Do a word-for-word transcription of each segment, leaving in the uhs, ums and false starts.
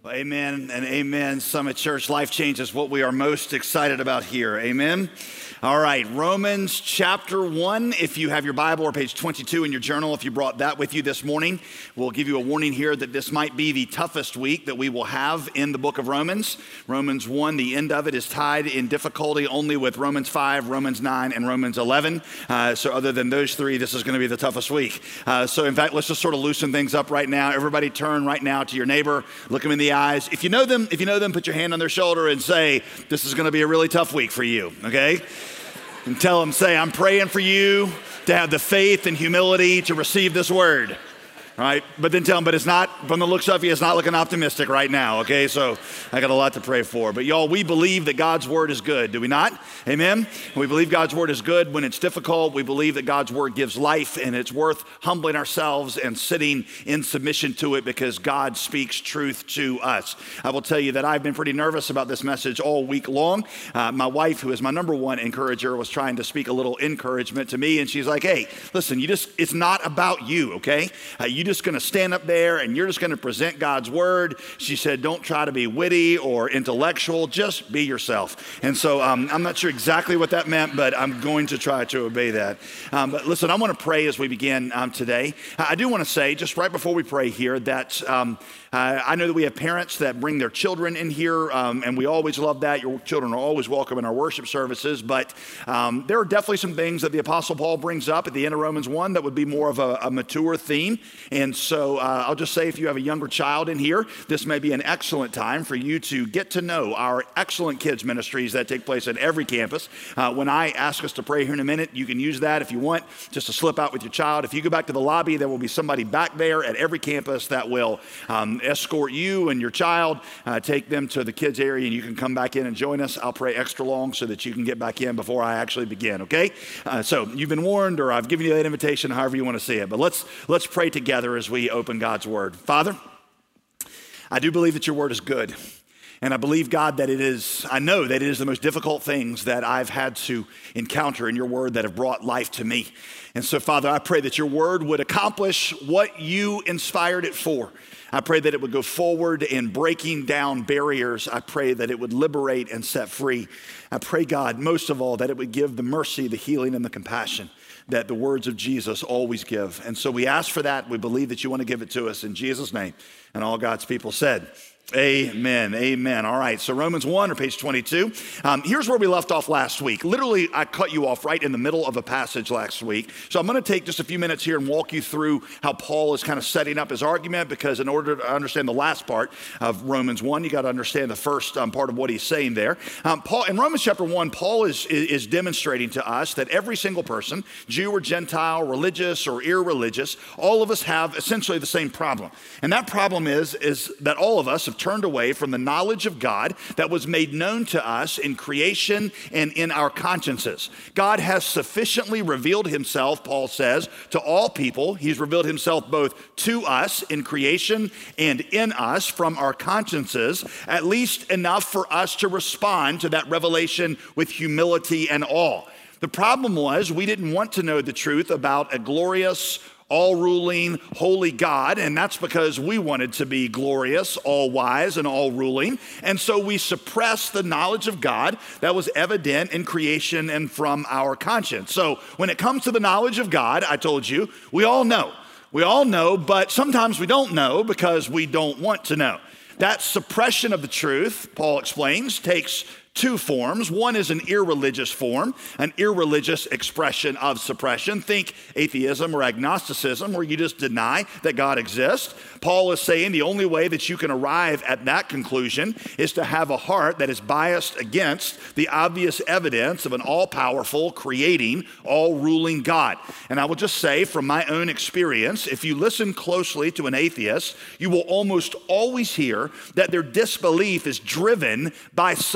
Well, amen and amen. Summit Church, life change is what we are most excited about here. Amen. All right, Romans chapter one. If you have your Bible, or page twenty-two in your journal, if you brought that with you this morning, we'll give you a warning here that this might be the toughest week that we will have in the book of Romans. Romans one, the end of it is tied in difficulty only with Romans five, Romans nine, and Romans eleven. Uh, so other than those three, this is going to be the toughest week. Uh, so in fact, let's just sort of loosen things up right now. Everybody turn right now to your neighbor, look them in the eyes. If you know them, if you know them, put your hand on their shoulder and say, this is going to be a really tough week for you, okay? And tell them, say, I'm praying for you to have the faith and humility to receive this word. All right, but then tell them, but it's not, from the looks of you, it's not looking optimistic right now, okay? So I got a lot to pray for. But y'all, we believe that God's word is good, do we not? Amen? We believe God's word is good when it's difficult. We believe that God's word gives life, and it's worth humbling ourselves and sitting in submission to it because God speaks truth to us. I will tell you that I've been pretty nervous about this message all week long. Uh, my wife, who is my number one encourager, was trying to speak a little encouragement to me, and she's like, hey, listen, you just, it's not about you, okay? Uh, you just going to stand up there and you're just going to present God's word. She said, don't try to be witty or intellectual, just be yourself. And so um, I'm not sure exactly what that meant, but I'm going to try to obey that. Um, but listen, I want to pray as we begin um, today. I do want to say, just right before we pray here, that um, uh, I know that we have parents that bring their children in here, um, and we always love that. Your children are always welcome in our worship services, but um, there are definitely some things that the Apostle Paul brings up at the end of Romans one that would be more of a, a mature theme. And so uh, I'll just say, if you have a younger child in here, this may be an excellent time for you to get to know our excellent kids ministries that take place at every campus. Uh, when I ask us to pray here in a minute, you can use that if you want, just to slip out with your child. If you go back to the lobby, there will be somebody back there at every campus that will um, escort you and your child, uh, take them to the kids area, and you can come back in and join us. I'll pray extra long so that you can get back in before I actually begin, okay? Uh, so you've been warned, or I've given you that invitation, however you want to see it. But let's let's pray together as we open God's word. Father, I do believe that your word is good. And I believe, God, that it is, I know that it is the most difficult things that I've had to encounter in your word that have brought life to me. And so, Father, I pray that your word would accomplish what you inspired it for. I pray that it would go forward in breaking down barriers. I pray that it would liberate and set free. I pray, God, most of all, that it would give the mercy, the healing, and the compassion that the words of Jesus always give. And so we ask for that. We believe that you want to give it to us in Jesus' name. And all God's people said, amen, amen. All right, so Romans one, or page twenty-two. Um, here's where we left off last week. Literally, I cut you off right in the middle of a passage last week. So I'm going to take just a few minutes here and walk you through how Paul is kind of setting up his argument, because in order to understand the last part of Romans one, you got to understand the first um, part of what he's saying there. Um, Paul, in Romans chapter one, Paul is, is, is demonstrating to us that every single person, Jew or Gentile, religious or irreligious, all of us have essentially the same problem. And that problem is, is that all of us have turned away from the knowledge of God that was made known to us in creation and in our consciences. God has sufficiently revealed himself, Paul says, to all people. He's revealed himself both to us in creation and in us from our consciences, at least enough for us to respond to that revelation with humility and awe. The problem was we didn't want to know the truth about a glorious, all-ruling, holy God, and that's because we wanted to be glorious, all-wise, and all-ruling, and so we suppressed the knowledge of God that was evident in creation and from our conscience. So when it comes to the knowledge of God, I told you, we all know. We all know, but sometimes we don't know because we don't want to know. That suppression of the truth, Paul explains, takes two forms. One is an irreligious form, an irreligious expression of suppression. Think atheism or agnosticism, where you just deny that God exists. Paul is saying the only way that you can arrive at that conclusion is to have a heart that is biased against the obvious evidence of an all-powerful, creating, all-ruling God. And I will just say from my own experience, if you listen closely to an atheist, you will almost always hear that their disbelief is driven by some implication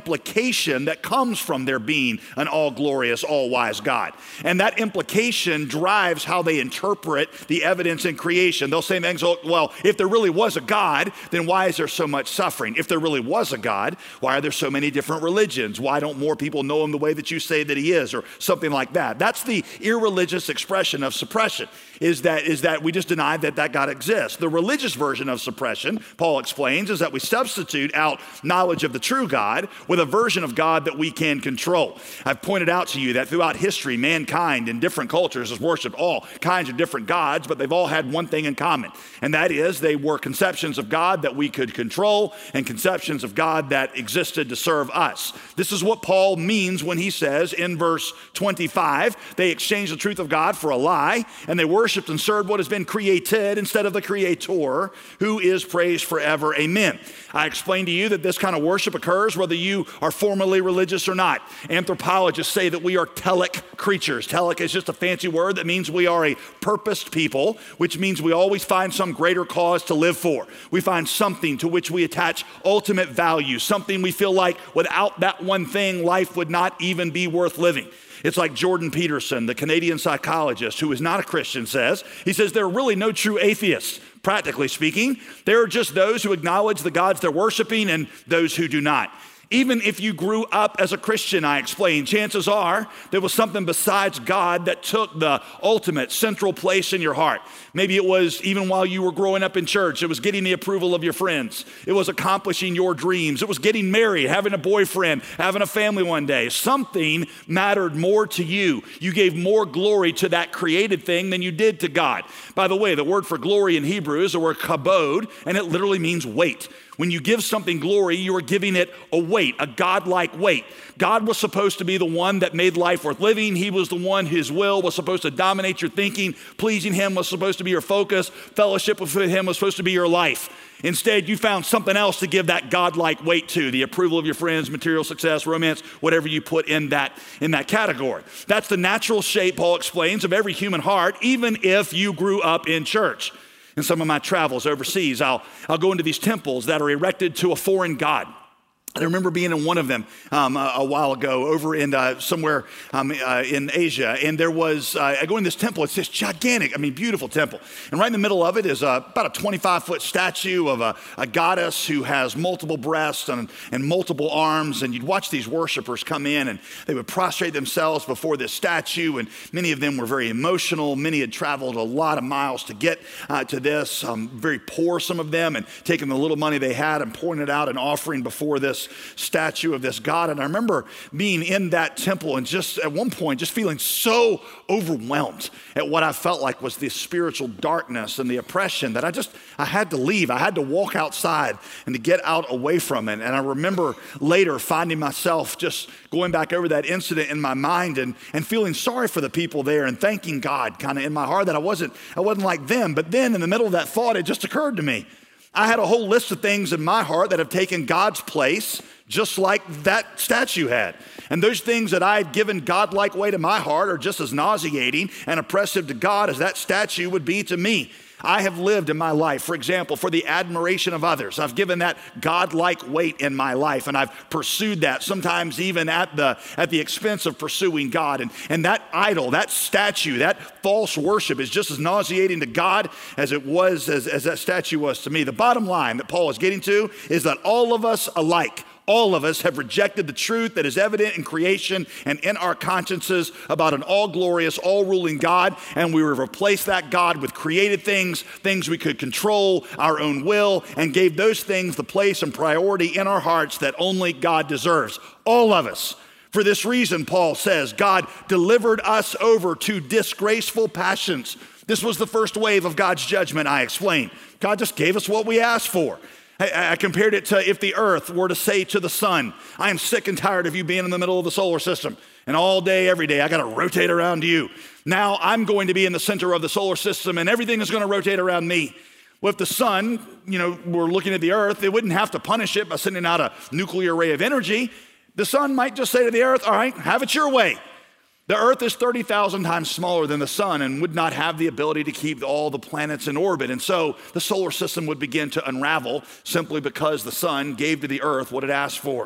implication that comes from there being an all-glorious, all-wise God. And that implication drives how they interpret the evidence in creation. They'll say things, well, if there really was a God, then why is there so much suffering? If there really was a God, why are there so many different religions? Why don't more people know him the way that you say that he is, or something like that? That's the irreligious expression of suppression, is that, is that we just deny that that God exists. The religious version of suppression, Paul explains, is that we substitute out knowledge of the true God with a version of God that we can control. I've pointed out to you that throughout history, mankind in different cultures has worshiped all kinds of different gods, but they've all had one thing in common, and that is they were conceptions of God that we could control and conceptions of God that existed to serve us. This is what Paul means when he says in verse twenty-five, they exchanged the truth of God for a lie, and they worshiped and served what has been created instead of the Creator, who is praised forever. Amen. I explained to you that this kind of worship occurs whether you are formally religious or not. Anthropologists say that we are telic creatures. Telic is just a fancy word that means we are a purposed people, which means we always find some greater cause to live for. We find something to which we attach ultimate value, something we feel like without that one thing, life would not even be worth living. It's like Jordan Peterson, the Canadian psychologist who is not a Christian, says. He says there are really no true atheists, practically speaking. There are just those who acknowledge the gods they're worshiping and those who do not. Even if you grew up as a Christian, I explain, chances are there was something besides God that took the ultimate central place in your heart. Maybe it was even while you were growing up in church, it was getting the approval of your friends. It was accomplishing your dreams. It was getting married, having a boyfriend, having a family one day. Something mattered more to you. You gave more glory to that created thing than you did to God. By the way, the word for glory in Hebrew is the word kabod, and it literally means weight. When you give something glory, you are giving it a weight, a God-like weight. God was supposed to be the one that made life worth living. He was the one, his will was supposed to dominate your thinking. Pleasing him was supposed to be your focus. Fellowship with him was supposed to be your life. Instead, you found something else to give that God-like weight to, the approval of your friends, material success, romance, whatever you put in that, in that category. That's the natural shape, Paul explains, of every human heart, even if you grew up in church. In some of my travels overseas, I'll, I'll go into these temples that are erected to a foreign god. I remember being in one of them um, a, a while ago over in uh, somewhere um, uh, in Asia, and there was, uh, I go in this temple, it's this gigantic, I mean, beautiful temple. And right in the middle of it is uh, about a twenty-five foot statue of a, a goddess who has multiple breasts and, and multiple arms, and you'd watch these worshipers come in, and they would prostrate themselves before this statue, and many of them were very emotional. Many had traveled a lot of miles to get uh, to this, um, very poor, some of them, and taking the little money they had and pouring it out and offering before this statue of this God. And I remember being in that temple and just at one point just feeling so overwhelmed at what I felt like was the spiritual darkness and the oppression that I just, I had to leave. I had to walk outside and to get out away from it. And I remember later finding myself just going back over that incident in my mind and, and feeling sorry for the people there and thanking God kind of in my heart that I wasn't, I wasn't like them. But then in the middle of that thought, it just occurred to me, I had a whole list of things in my heart that have taken God's place, just like that statue had. And those things that I had given God-like weight in my heart are just as nauseating and oppressive to God as that statue would be to me. I have lived in my life, for example, for the admiration of others. I've given that God-like weight in my life, and I've pursued that, sometimes even at the, at the expense of pursuing God. And, and that idol, that statue, that false worship is just as nauseating to God as it was, as, as that statue was to me. The bottom line that Paul is getting to is that all of us alike, all of us have rejected the truth that is evident in creation and in our consciences about an all-glorious, all-ruling God, and we have replaced that God with created things, things we could control, our own will, and gave those things the place and priority in our hearts that only God deserves. All of us. For this reason, Paul says, God delivered us over to disgraceful passions. This was the first wave of God's judgment, I explained. God just gave us what we asked for. I, I compared it to if the earth were to say to the sun, I am sick and tired of you being in the middle of the solar system. And all day, every day, I got to rotate around you. Now I'm going to be in the center of the solar system and everything is going to rotate around me. Well, if the sun, you know, were looking at the earth, they wouldn't have to punish it by sending out a nuclear ray of energy. The sun might just say to the earth, all right, have it your way. The earth is thirty thousand times smaller than the sun and would not have the ability to keep all the planets in orbit. And so the solar system would begin to unravel simply because the sun gave to the earth what it asked for.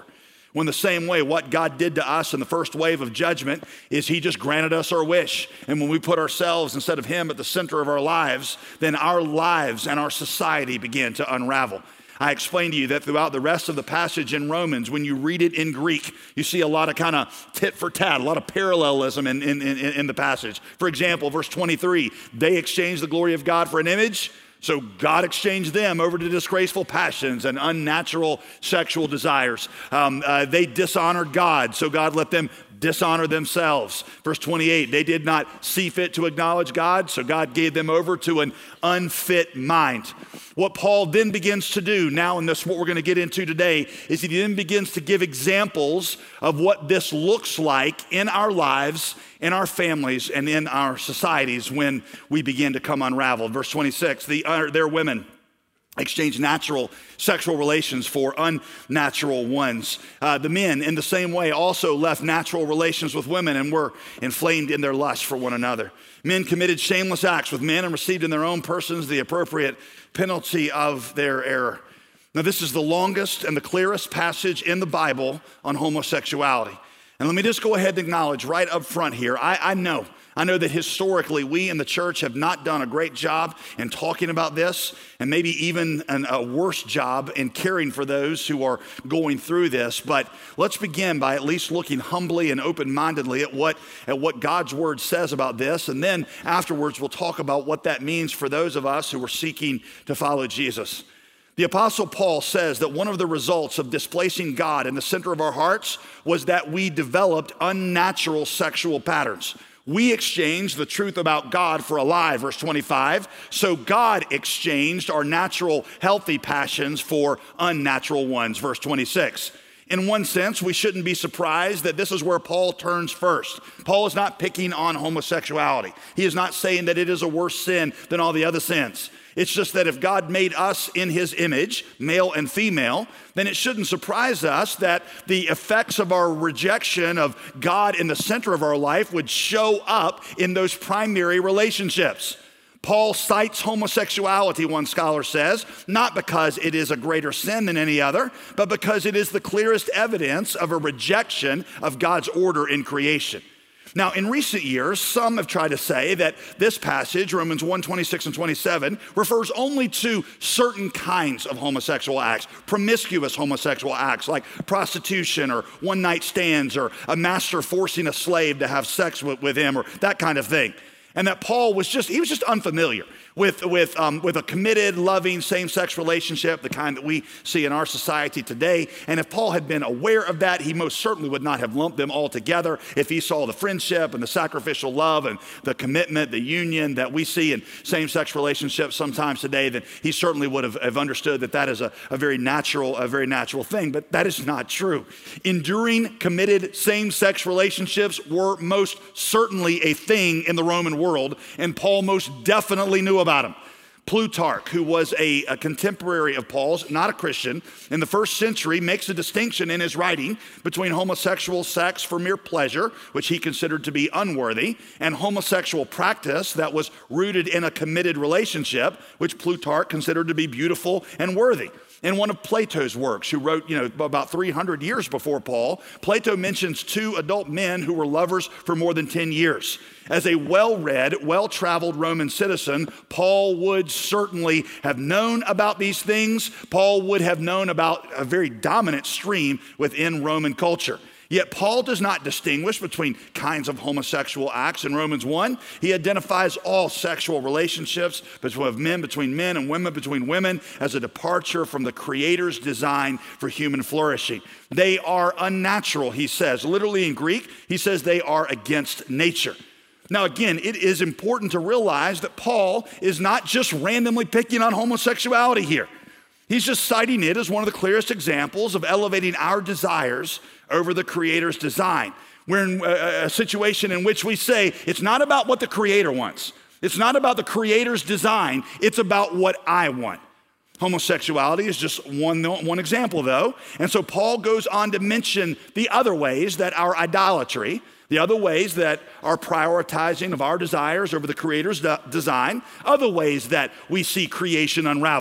Well, in the same way, what God did to us in the first wave of judgment is he just granted us our wish. And when we put ourselves instead of him at the center of our lives, then our lives and our society begin to unravel. I explained to you that throughout the rest of the passage in Romans, when you read it in Greek, you see a lot of kind of tit for tat, a lot of parallelism in, in, in, in the passage. For example, verse twenty-three, they exchanged the glory of God for an image, so God exchanged them over to disgraceful passions and unnatural sexual desires. Um, uh, they dishonored God, so God let them dishonor themselves. Verse twenty-eight, they did not see fit to acknowledge God, so God gave them over to an unfit mind. What Paul then begins to do now, and this is what we're going to get into today, is he then begins to give examples of what this looks like in our lives, in our families, and in our societies when we begin to come unraveled. Verse twenty-six, the, uh, their women exchange natural sexual relations for unnatural ones. Uh, the men, in the same way, also left natural relations with women and were inflamed in their lust for one another. Men committed shameless acts with men and received in their own persons the appropriate penalty of their error. Now, this is the longest and the clearest passage in the Bible on homosexuality. And let me just go ahead and acknowledge right up front here, I, I know, I know that historically we in the church have not done a great job in talking about this, and maybe even an, a worse job in caring for those who are going through this. But let's begin by at least looking humbly and open-mindedly at what, at what God's word says about this. And then afterwards, we'll talk about what that means for those of us who are seeking to follow Jesus. The Apostle Paul says that one of the results of displacing God in the center of our hearts was that we developed unnatural sexual patterns. We exchanged the truth about God for a lie, verse twenty-five. So God exchanged our natural, healthy passions for unnatural ones, verse twenty-six. In one sense, we shouldn't be surprised that this is where Paul turns first. Paul is not picking on homosexuality. He is not saying that it is a worse sin than all the other sins. It's just that if God made us in his image, male and female, then it shouldn't surprise us that the effects of our rejection of God in the center of our life would show up in those primary relationships. Paul cites homosexuality, one scholar says, not because it is a greater sin than any other, but because it is the clearest evidence of a rejection of God's order in creation. Now, in recent years, some have tried to say that this passage, Romans one, twenty-six and twenty-seven, refers only to certain kinds of homosexual acts, promiscuous homosexual acts like prostitution or one-night stands or a master forcing a slave to have sex with, with him or that kind of thing. And that Paul was just, he was just unfamiliar with, with, um, with a committed, loving, same-sex relationship, the kind that we see in our society today. And if Paul had been aware of that, he most certainly would not have lumped them all together. If he saw the friendship and the sacrificial love and the commitment, the union that we see in same-sex relationships sometimes today, then he certainly would have, have understood that that is a, a very natural, a very natural thing. But that is not true. Enduring, committed, same-sex relationships were most certainly a thing in the Roman world, and Paul most definitely knew about him. Plutarch, who was a, a contemporary of Paul's, not a Christian, in the first century makes a distinction in his writing between homosexual sex for mere pleasure, which he considered to be unworthy, and homosexual practice that was rooted in a committed relationship, which Plutarch considered to be beautiful and worthy. In one of Plato's works, who wrote, you know, about three hundred years before Paul, Plato mentions two adult men who were lovers for more than ten years. As a well-read, well-traveled Roman citizen, Paul would certainly have known about these things. Paul would have known about a very dominant stream within Roman culture. Yet Paul does not distinguish between kinds of homosexual acts. In Romans one, he identifies all sexual relationships between men, between men and women, between women as a departure from the Creator's design for human flourishing. They are unnatural, he says. Literally in Greek, he says they are against nature. Now again, it is important to realize that Paul is not just randomly picking on homosexuality here. He's just citing it as one of the clearest examples of elevating our desires over the Creator's design. We're in a, a situation in which we say, it's not about what the Creator wants. It's not about the Creator's design. It's about what I want. Homosexuality is just one, one example, though. And so Paul goes on to mention the other ways that our idolatry, the other ways that our prioritizing of our desires over the Creator's de- design, other ways that we see creation unravel.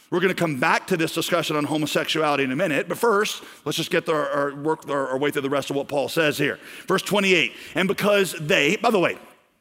We're going to come back to this discussion on homosexuality in a minute, but first, let's just get our, our work our, our way through the rest of what Paul says here. Verse twenty-eight, and because they, by the way,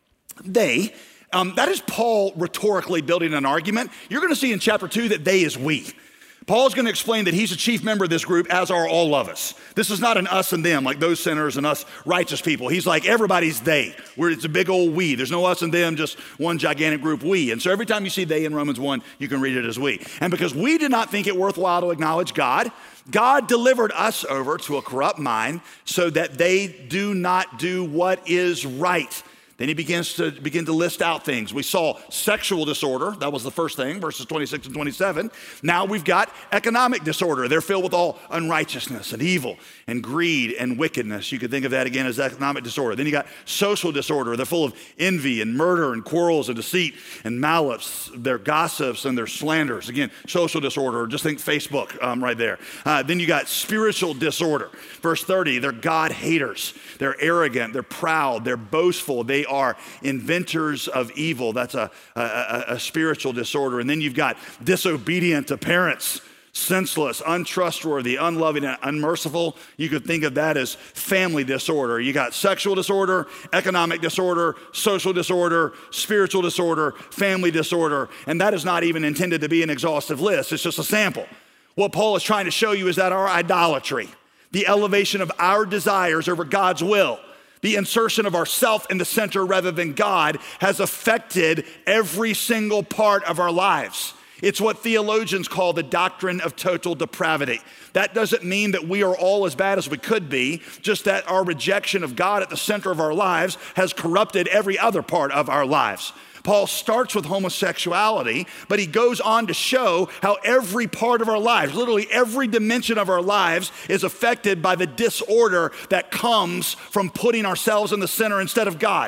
they, um, that is Paul rhetorically building an argument. You're going to see in chapter two that they is we. Paul's going to explain that he's a chief member of this group, as are all of us. This is not an us and them, like those sinners and us righteous people. He's like, everybody's they. Where it's a big old we. There's no us and them, just one gigantic group, we. And so every time you see they in Romans one, you can read it as we. And because we did not think it worthwhile to acknowledge God, God delivered us over to a corrupt mind so that they do not do what is right. Then he begins to begin to list out things. We saw sexual disorder. That was the first thing, verses twenty-six and twenty-seven. Now we've got economic disorder. They're filled with all unrighteousness and evil and greed and wickedness. You could think of that again as economic disorder. Then you got social disorder. They're full of envy and murder and quarrels and deceit and malice. They're gossips and they're slanders. Again, social disorder. Just think Facebook um, right there. Uh, then you got spiritual disorder. Verse thirty, they're God haters. They're arrogant. They're proud. They're boastful. They are inventors of evil. That's a, a, a spiritual disorder. And then you've got disobedient to parents, senseless, untrustworthy, unloving, and unmerciful. You could think of that as family disorder. You got sexual disorder, economic disorder, social disorder, spiritual disorder, family disorder. And that is not even intended to be an exhaustive list. It's just a sample. What Paul is trying to show you is that our idolatry, the elevation of our desires over God's will, the insertion of ourself in the center rather than God, has affected every single part of our lives. It's what theologians call the doctrine of total depravity. That doesn't mean that we are all as bad as we could be, just that our rejection of God at the center of our lives has corrupted every other part of our lives. Paul starts with homosexuality, but he goes on to show how every part of our lives, literally every dimension of our lives, is affected by the disorder that comes from putting ourselves in the center instead of God.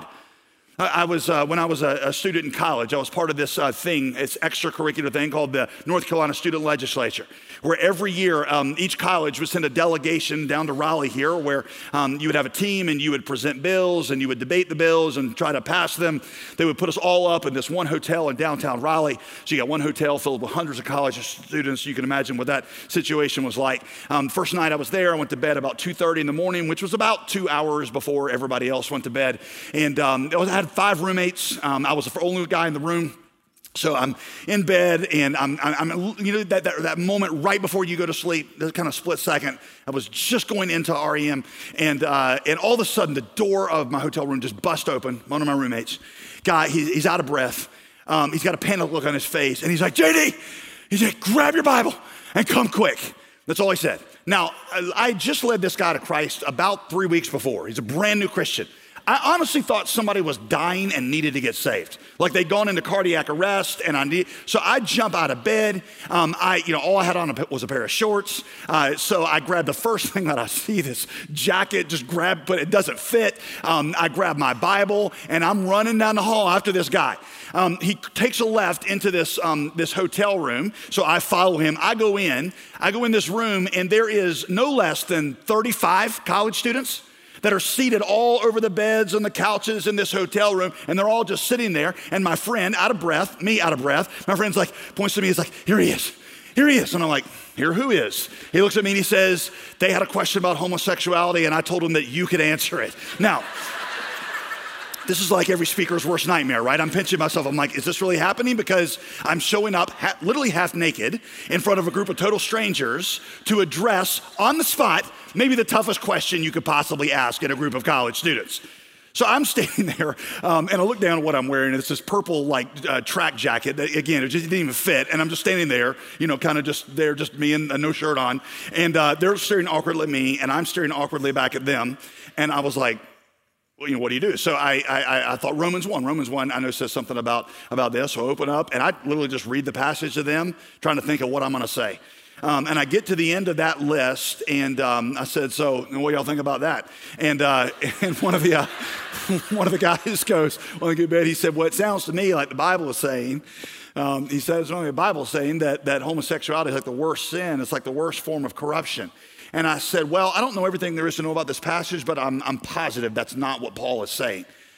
I was, uh, when I was a, a student in college, I was part of this uh, thing, it's extracurricular thing called the North Carolina Student Legislature, where every year um, each college would send a delegation down to Raleigh here, where um, you would have a team and you would present bills and you would debate the bills and try to pass them. They would put us all up in this one hotel in downtown Raleigh. So you got one hotel filled with hundreds of college students. You can imagine what that situation was like. Um, first night I was there, I went to bed about two thirty in the morning, which was about two hours before everybody else went to bed. And um, I had five roommates. Um, I was the only guy in the room. So I'm in bed and I'm, I'm you know, that, that, that moment right before you go to sleep, that kind of split second, I was just going into R E M and, uh, and all of a sudden the door of my hotel room just bust open. One of my roommates, guy, he, he's out of breath. Um, he's got a panic look on his face and he's like, J D, he's like, grab your Bible and come quick. That's all he said. Now, I, I just led this guy to Christ about three weeks before. He's a brand new Christian. I honestly thought somebody was dying and needed to get saved. Like they'd gone into cardiac arrest and I need, so I jump out of bed. Um, I, you know, all I had on was a pair of shorts. Uh, so I grabbed the first thing that I see, this jacket, just grab, but it doesn't fit. Um, I grab my Bible and I'm running down the hall after this guy. Um, he takes a left into this, um, this hotel room. So I follow him. I go in, I go in this room and there is no less than thirty-five college students that are seated all over the beds and the couches in this hotel room, and they're all just sitting there, and my friend, out of breath, me out of breath, my friend's like, points to me, he's like, here he is, here he is, and I'm like, here who is? He looks at me and he says, they had a question about homosexuality, and I told him that you could answer it. Now, this is like every speaker's worst nightmare, right? I'm pinching myself. I'm like, is this really happening? Because I'm showing up ha- literally half naked in front of a group of total strangers to address on the spot maybe the toughest question you could possibly ask in a group of college students. So I'm standing there, um, and I look down at what I'm wearing, and it's this purple, like, uh, track jacket that, again, it just didn't even fit, and I'm just standing there, you know, kind of just there, just me and uh, no shirt on, and uh, they're staring awkwardly at me, and I'm staring awkwardly back at them, and I was like, well, you know, what do you do? So I, I, I thought Romans one. Romans one, I know says something about, about this. So I open up, and I literally just read the passage to them, trying to think of what I'm going to say. Um, and I get to the end of that list, and um, I said, "So, what do y'all think about that?" And uh, and one of the uh, one of the guys goes, "Well, good bed." He said, "Well, it sounds to me like the Bible is saying." Um, he says, "Only the Bible is saying that that homosexuality is like the worst sin. It's like the worst form of corruption." And I said, well, I don't know everything there is to know about this passage, but I'm, I'm positive that's not what Paul is saying.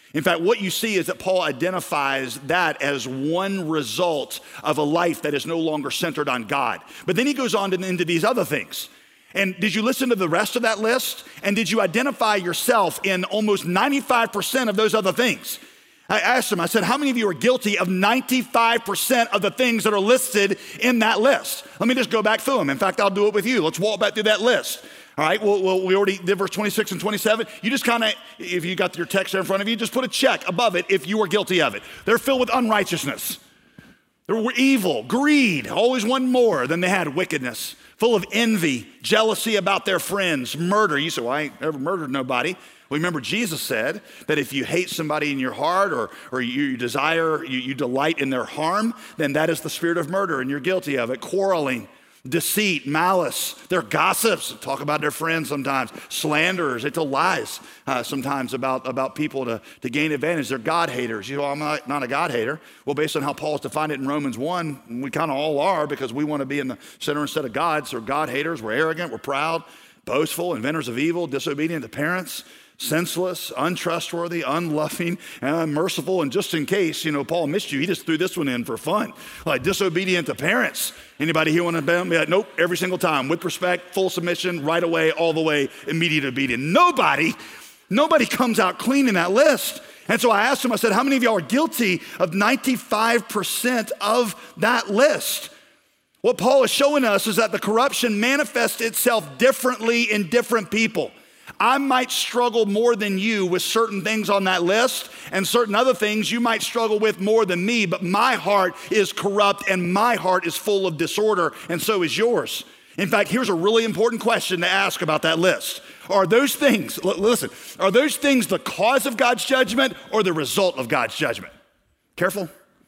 In fact, what you see is that Paul identifies that as one result of a life that is no longer centered on God. But then he goes on to, into these other things. And did you listen to the rest of that list? And did you identify yourself in almost ninety-five percent of those other things? I asked him, I said, how many of you are guilty of ninety-five percent of the things that are listed in that list? Let me just go back through them. In fact, I'll do it with you. Let's walk back through that list. All right, well, well we already did verse twenty-six and twenty-seven. You just kind of, if you got your text there in front of you, just put a check above it if you are guilty of it. They're filled with unrighteousness. They were evil, greed, always wanting more than they had, wickedness, full of envy, jealousy about their friends, murder. You say, well, I ain't ever murdered nobody. Well, remember Jesus said that if you hate somebody in your heart or, or you desire, you, you delight in their harm, then that is the spirit of murder and you're guilty of it. Quarreling, deceit, malice. They're gossips, talk about their friends sometimes. Slanderers, they tell lies uh, sometimes about, about people to, to gain advantage. They're God haters. You know, I'm not, not a God hater. Well, based on how Paul's defined it in Romans one, we kind of all are because we want to be in the center instead of God. So we're God haters, we're arrogant, we're proud, boastful, inventors of evil, disobedient to parents, senseless, untrustworthy, unloving, and unmerciful. And just in case, you know, Paul missed you, he just threw this one in for fun. Like disobedient to parents. Anybody here want to be like, nope, every single time. With respect, full submission, right away, all the way, immediate obedience. Nobody, nobody comes out clean in that list. And so I asked him, I said, how many of y'all are guilty of ninety-five percent of that list? What Paul is showing us is that the corruption manifests itself differently in different people. I might struggle more than you with certain things on that list, and certain other things you might struggle with more than me, but my heart is corrupt and my heart is full of disorder, and so is yours. In fact, here's a really important question to ask about that list. Are those things, l- listen, are those things the cause of God's judgment or the result of God's judgment? Careful.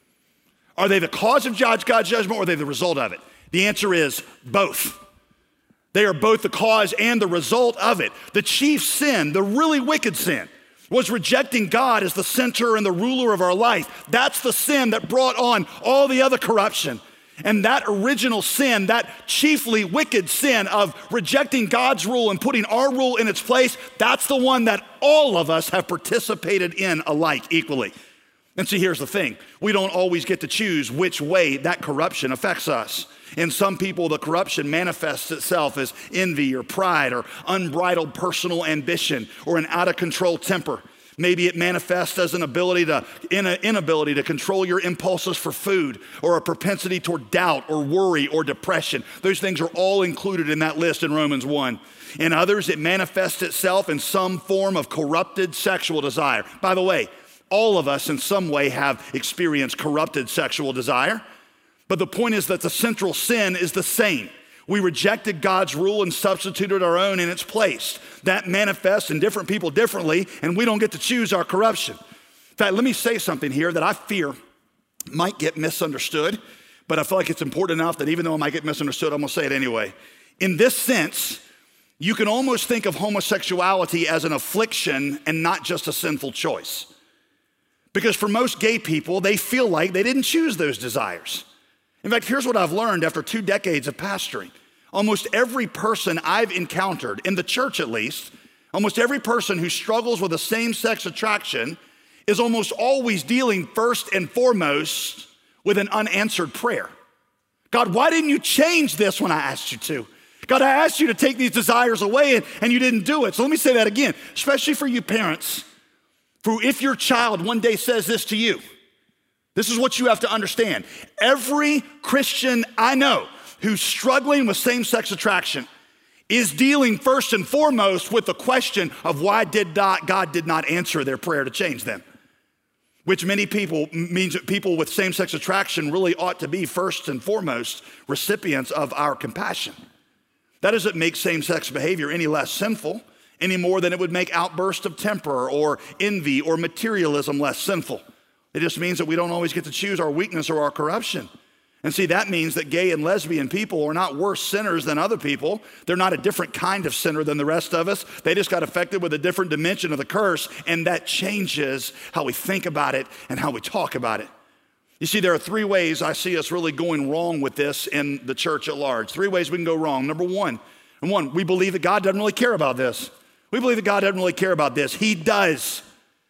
Are they the cause of God's judgment or are they the result of it? The answer is both. They are both the cause and the result of it. The chief sin, the really wicked sin, was rejecting God as the center and the ruler of our life. That's the sin that brought on all the other corruption. And that original sin, that chiefly wicked sin of rejecting God's rule and putting our rule in its place, that's the one that all of us have participated in alike equally. And see, here's the thing. We don't always get to choose which way that corruption affects us. In some people, the corruption manifests itself as envy or pride or unbridled personal ambition or an out-of-control temper. Maybe it manifests as an ability to, in an inability to control your impulses for food or a propensity toward doubt or worry or depression. Those things are all included in that list in Romans one. In others, it manifests itself in some form of corrupted sexual desire. By the way, all of us in some way have experienced corrupted sexual desire. But the point is that the central sin is the same. We rejected God's rule and substituted our own in its place. That manifests in different people differently, and we don't get to choose our corruption. In fact, let me say something here that I fear might get misunderstood, but I feel like it's important enough that even though it might get misunderstood, I'm gonna say it anyway. In this sense, you can almost think of homosexuality as an affliction and not just a sinful choice. Because for most gay people, they feel like they didn't choose those desires. In fact, here's what I've learned after two decades of pastoring. Almost every person I've encountered, in the church at least, almost every person who struggles with a same-sex attraction is almost always dealing first and foremost with an unanswered prayer. God, why didn't you change this when I asked you to? God, I asked you to take these desires away and, and you didn't do it. So let me say that again, especially for you parents. For if your child one day says this to you, this is what you have to understand. Every Christian I know who's struggling with same-sex attraction is dealing first and foremost with the question of why did not, God did not answer their prayer to change them. Which many people means that people with same-sex attraction really ought to be first and foremost recipients of our compassion. That doesn't make same-sex behavior any less sinful, any more than it would make outbursts of temper or envy or materialism less sinful. It just means that we don't always get to choose our weakness or our corruption. And see, that means that gay and lesbian people are not worse sinners than other people. They're not a different kind of sinner than the rest of us. They just got affected with a different dimension of the curse, and that changes how we think about it and how we talk about it. You see, there are three ways I see us really going wrong with this in the church at large. Three ways we can go wrong. Number one, and one, we believe that God doesn't really care about this. We believe that God doesn't really care about this. He does.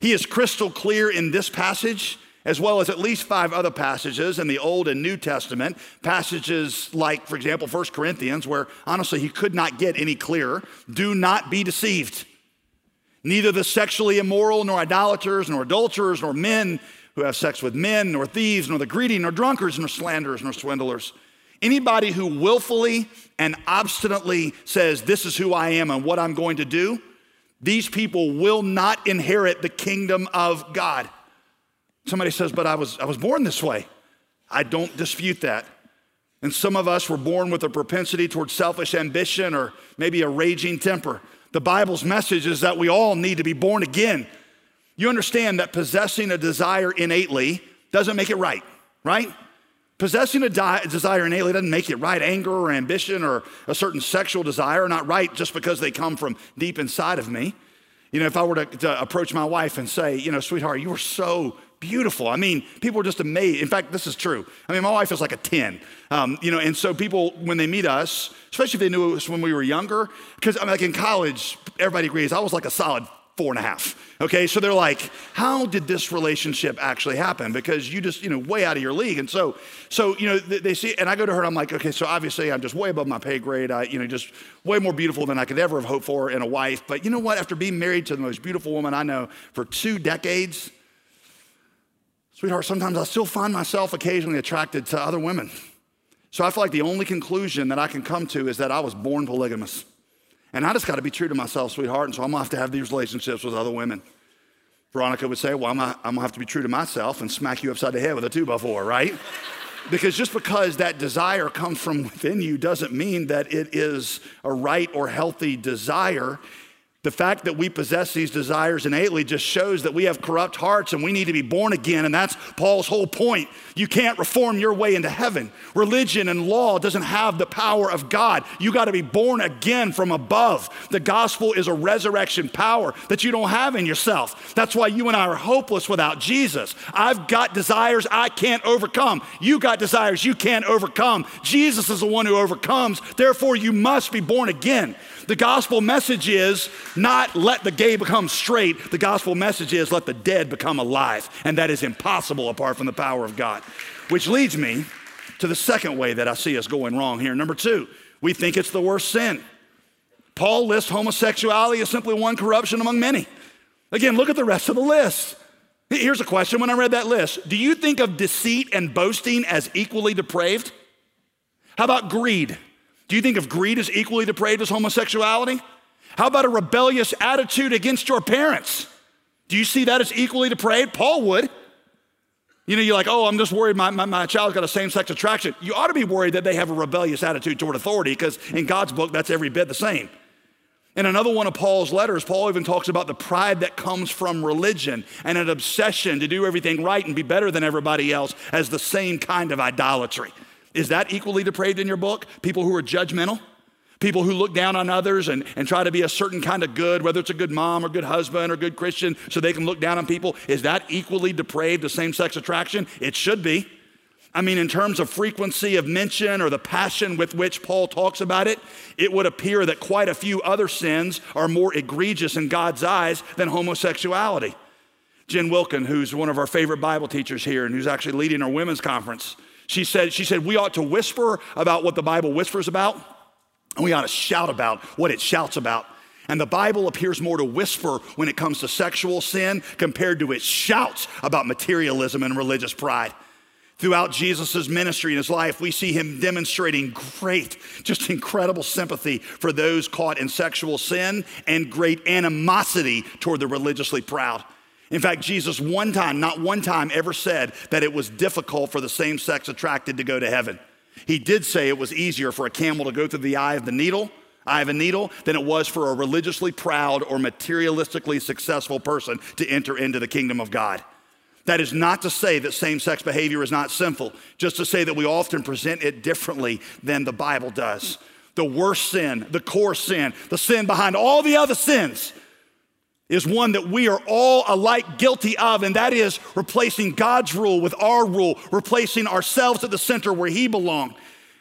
He is crystal clear in this passage, as well as at least five other passages in the Old and New Testament, passages like, for example, First Corinthians, where honestly he could not get any clearer. Do not be deceived. Neither the sexually immoral, nor idolaters, nor adulterers, nor men who have sex with men, nor thieves, nor the greedy, nor drunkards, nor slanderers, nor swindlers. Anybody who willfully and obstinately says, this is who I am and what I'm going to do, these people will not inherit the kingdom of God. Somebody says, but I was, I was born this way. I don't dispute that. And some of us were born with a propensity towards selfish ambition or maybe a raging temper. The Bible's message is that we all need to be born again. You understand that possessing a desire innately doesn't make it right, right? Possessing a di- desire innately doesn't make it right. Anger or ambition or a certain sexual desire are not right just because they come from deep inside of me. You know, if I were to, to approach my wife and say, you know, sweetheart, you are so beautiful. I mean, people are just amazed. In fact, this is true. I mean, my wife is like a ten. Um, you know, and so people, when they meet us, especially if they knew us when we were younger, because I mean, like in college, everybody agrees I was like a solid four and a half. Okay, so they're like, how did this relationship actually happen? Because you just, you know, way out of your league. And so, so you know, they, they see, and I go to her and I'm like, okay, so obviously I'm just way above my pay grade. I, you know, just way more beautiful than I could ever have hoped for in a wife. But you know what? After being married to the most beautiful woman I know for two decades, sweetheart, sometimes I still find myself occasionally attracted to other women. So I feel like the only conclusion that I can come to is that I was born polygamous. And I just got to be true to myself, sweetheart, and so I'm going to have to have these relationships with other women. Veronica would say, well, I'm going to have to be true to myself and smack you upside the head with a two by four, right? Because just because that desire comes from within you doesn't mean that it is a right or healthy desire. The fact that we possess these desires innately just shows that we have corrupt hearts and we need to be born again, and that's Paul's whole point. You can't reform your way into heaven. Religion and law doesn't have the power of God. You got to be born again from above. The gospel is a resurrection power that you don't have in yourself. That's why you and I are hopeless without Jesus. I've got desires I can't overcome. You got desires you can't overcome. Jesus is the one who overcomes. Therefore, you must be born again. The gospel message is not let the gay become straight. The gospel message is let the dead become alive. And that is impossible apart from the power of God. Which leads me to the second way that I see us going wrong here. Number two, we think it's the worst sin. Paul lists homosexuality as simply one corruption among many. Again, look at the rest of the list. Here's a question. When I read that list, do you think of deceit and boasting as equally depraved? How about greed? Do you think of greed as equally depraved as homosexuality? How about a rebellious attitude against your parents? Do you see that as equally depraved? Paul would. You know, you're like, oh, I'm just worried my, my, my child's got a same-sex attraction. You ought to be worried that they have a rebellious attitude toward authority, because in God's book, that's every bit the same. In another one of Paul's letters, Paul even talks about the pride that comes from religion and an obsession to do everything right and be better than everybody else as the same kind of idolatry. Is that equally depraved in your book? People who are judgmental? People who look down on others and, and try to be a certain kind of good, whether it's a good mom or good husband or good Christian, so they can look down on people. Is that equally depraved to same-sex attraction? It should be. I mean, in terms of frequency of mention or the passion with which Paul talks about it, it would appear that quite a few other sins are more egregious in God's eyes than homosexuality. Jen Wilkin, who's one of our favorite Bible teachers here and who's actually leading our women's conference, She said, she said, we ought to whisper about what the Bible whispers about, and we ought to shout about what it shouts about. And the Bible appears more to whisper when it comes to sexual sin compared to its shouts about materialism and religious pride. Throughout Jesus' ministry and his life, we see him demonstrating great, just incredible sympathy for those caught in sexual sin and great animosity toward the religiously proud. In fact, Jesus one time, not one time, ever said that it was difficult for the same-sex attracted to go to heaven. He did say it was easier for a camel to go through the eye of the needle, eye of a needle, than it was for a religiously proud or materialistically successful person to enter into the kingdom of God. That is not to say that same-sex behavior is not sinful, just to say that we often present it differently than the Bible does. The worst sin, the core sin, the sin behind all the other sins is one that we are all alike guilty of, and that is replacing God's rule with our rule, replacing ourselves at the center where he belonged.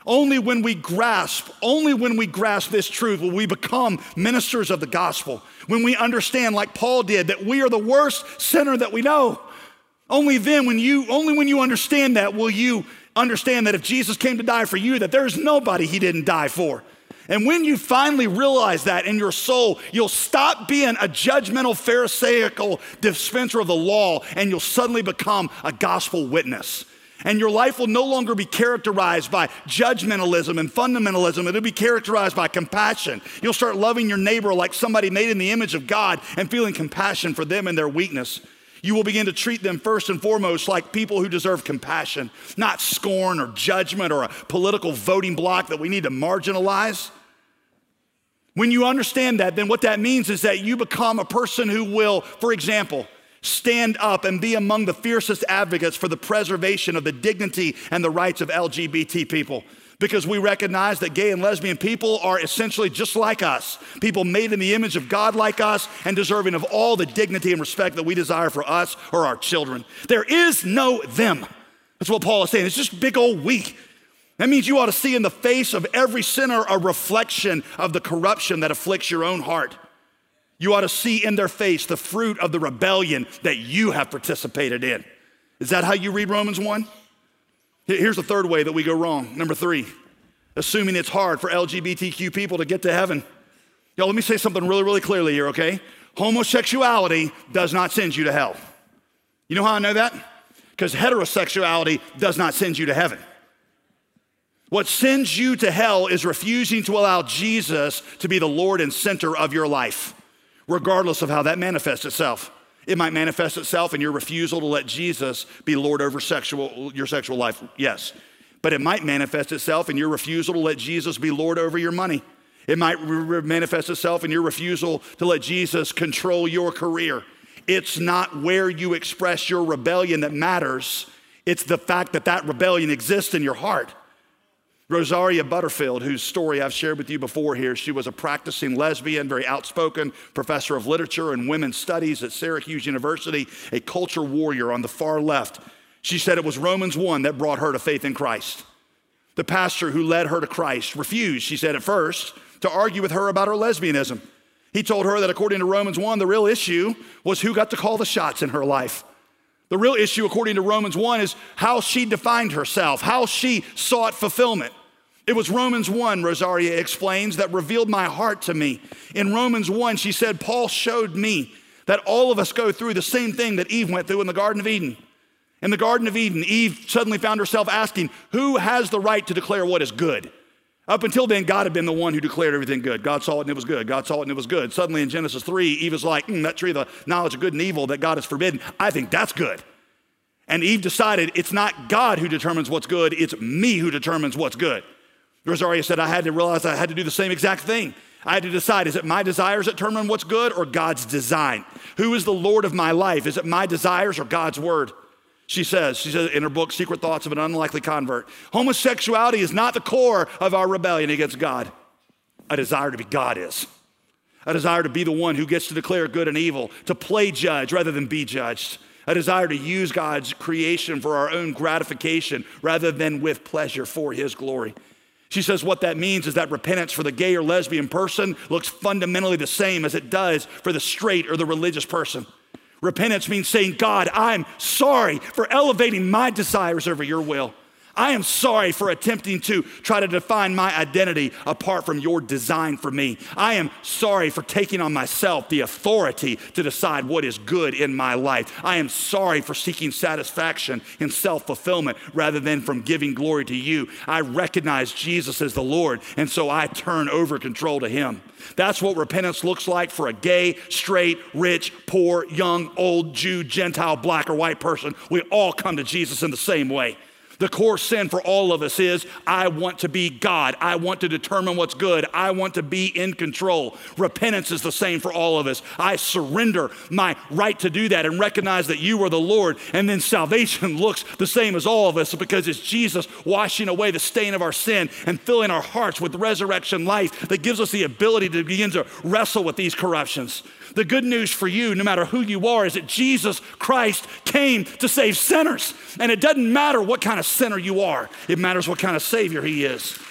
Only when we grasp, only when we grasp this truth will we become ministers of the gospel. When we understand, like Paul did, that we are the worst sinner that we know. Only then, when you, only when you understand that, will you understand that if Jesus came to die for you, that there's nobody he didn't die for. And when you finally realize that in your soul, you'll stop being a judgmental, pharisaical dispenser of the law, and you'll suddenly become a gospel witness. And your life will no longer be characterized by judgmentalism and fundamentalism. It'll be characterized by compassion. You'll start loving your neighbor like somebody made in the image of God and feeling compassion for them and their weakness. You will begin to treat them first and foremost like people who deserve compassion, not scorn or judgment or a political voting bloc that we need to marginalize. When you understand that, then what that means is that you become a person who will, for example, stand up and be among the fiercest advocates for the preservation of the dignity and the rights of L G B T people. Because we recognize that gay and lesbian people are essentially just like us, people made in the image of God like us and deserving of all the dignity and respect that we desire for us or our children. There is no them. That's what Paul is saying. It's just big old we. That means you ought to see in the face of every sinner a reflection of the corruption that afflicts your own heart. You ought to see in their face the fruit of the rebellion that you have participated in. Is that how you read Romans one? Here's the third way that we go wrong. Number three, assuming it's hard for L G B T Q people to get to heaven. Y'all, let me say something really, really clearly here, okay? Homosexuality does not send you to hell. You know how I know that? Because heterosexuality does not send you to heaven. What sends you to hell is refusing to allow Jesus to be the Lord and center of your life, regardless of how that manifests itself. It might manifest itself in your refusal to let Jesus be Lord over sexual, your sexual life, yes. But it might manifest itself in your refusal to let Jesus be Lord over your money. It might re- manifest itself in your refusal to let Jesus control your career. It's not where you express your rebellion that matters. It's the fact that that rebellion exists in your heart. Rosaria Butterfield, whose story I've shared with you before here, she was a practicing lesbian, very outspoken professor of literature and women's studies at Syracuse University, a culture warrior on the far left. She said it was Romans one that brought her to faith in Christ. The pastor who led her to Christ refused, she said at first, to argue with her about her lesbianism. He told her that according to Romans one, the real issue was who got to call the shots in her life. The real issue, according to Romans one, is how she defined herself, how she sought fulfillment. It was Romans one, Rosaria explains, that revealed my heart to me. In Romans one, she said, Paul showed me that all of us go through the same thing that Eve went through in the Garden of Eden. In the Garden of Eden, Eve suddenly found herself asking, who has the right to declare what is good? Up until then, God had been the one who declared everything good. God saw it and it was good. God saw it and it was good. Suddenly in Genesis three, Eve is like, mm, that tree of the knowledge of good and evil that God has forbidden, I think that's good. And Eve decided it's not God who determines what's good, it's me who determines what's good. Rosaria said, I had to realize I had to do the same exact thing. I had to decide, is it my desires that determine what's good or God's design? Who is the Lord of my life? Is it my desires or God's word? She says, she says in her book, Secret Thoughts of an Unlikely Convert, homosexuality is not the core of our rebellion against God. A desire to be God is. A desire to be the one who gets to declare good and evil, to play judge rather than be judged. A desire to use God's creation for our own gratification rather than with pleasure for his glory. She says what that means is that repentance for the gay or lesbian person looks fundamentally the same as it does for the straight or the religious person. Repentance means saying, God, I'm sorry for elevating my desires over your will. I am sorry for attempting to try to define my identity apart from your design for me. I am sorry for taking on myself the authority to decide what is good in my life. I am sorry for seeking satisfaction in self-fulfillment rather than from giving glory to you. I recognize Jesus as the Lord, and so I turn over control to him. That's what repentance looks like for a gay, straight, rich, poor, young, old, Jew, Gentile, black, or white person. We all come to Jesus in the same way. The core sin for all of us is, I want to be God. I want to determine what's good. I want to be in control. Repentance is the same for all of us. I surrender my right to do that and recognize that you are the Lord. And then salvation looks the same as all of us because it's Jesus washing away the stain of our sin and filling our hearts with resurrection life that gives us the ability to begin to wrestle with these corruptions. The good news for you, no matter who you are, is that Jesus Christ came to save sinners. And it doesn't matter what kind of sinner you are. It matters what kind of Savior he is.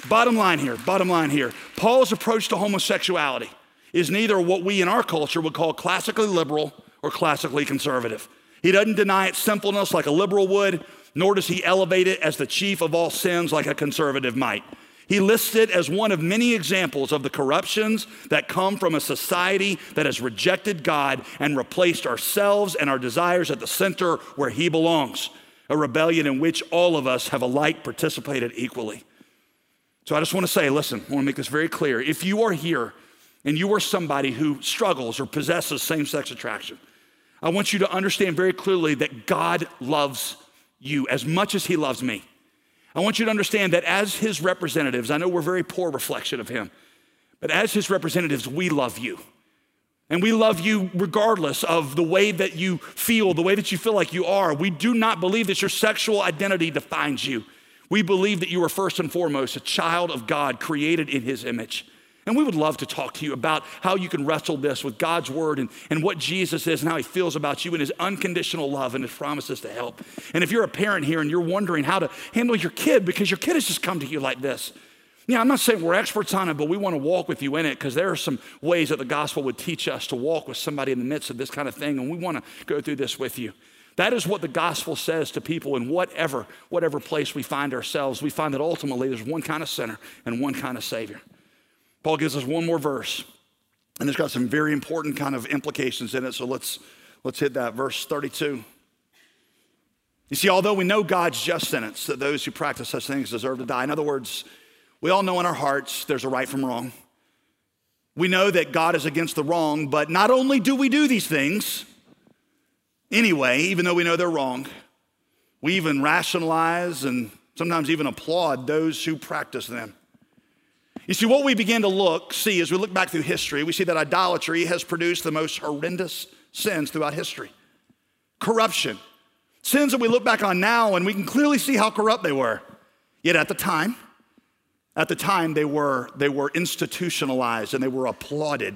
bottom line here, bottom line here. Paul's approach to homosexuality is neither what we in our culture would call classically liberal or classically conservative. He doesn't deny its sinfulness like a liberal would, nor does he elevate it as the chief of all sins like a conservative might. He lists it as one of many examples of the corruptions that come from a society that has rejected God and replaced ourselves and our desires at the center where he belongs, a rebellion in which all of us have alike participated equally. So I just want to say, listen, I want to make this very clear. If you are here and you are somebody who struggles or possesses same-sex attraction, I want you to understand very clearly that God loves you as much as he loves me. I want you to understand that as his representatives, I know we're a very poor reflection of him, but as his representatives, we love you. And we love you regardless of the way that you feel, the way that you feel like you are. We do not believe that your sexual identity defines you. We believe that you are first and foremost a child of God created in his image. And we would love to talk to you about how you can wrestle this with God's word and, and what Jesus is and how he feels about you and his unconditional love and his promises to help. And if you're a parent here and you're wondering how to handle your kid because your kid has just come to you like this, yeah, I'm not saying we're experts on it, but we want to walk with you in it because there are some ways that the gospel would teach us to walk with somebody in the midst of this kind of thing, and we want to go through this with you. That is what the gospel says to people in whatever, whatever place we find ourselves. We find that ultimately there's one kind of sinner and one kind of savior. Paul gives us one more verse, and it's got some very important kind of implications in it, so let's, let's hit that, verse thirty-two. You see, although we know God's just sentence, that those who practice such things deserve to die. In other words, we all know in our hearts there's a right from wrong. We know that God is against the wrong, but not only do we do these things anyway, even though we know they're wrong, we even rationalize and sometimes even applaud those who practice them. You see, what we begin to look, see as we look back through history, we see that idolatry has produced the most horrendous sins throughout history. Corruption. Sins that we look back on now and we can clearly see how corrupt they were. Yet at the time, at the time they were, they were institutionalized and they were applauded.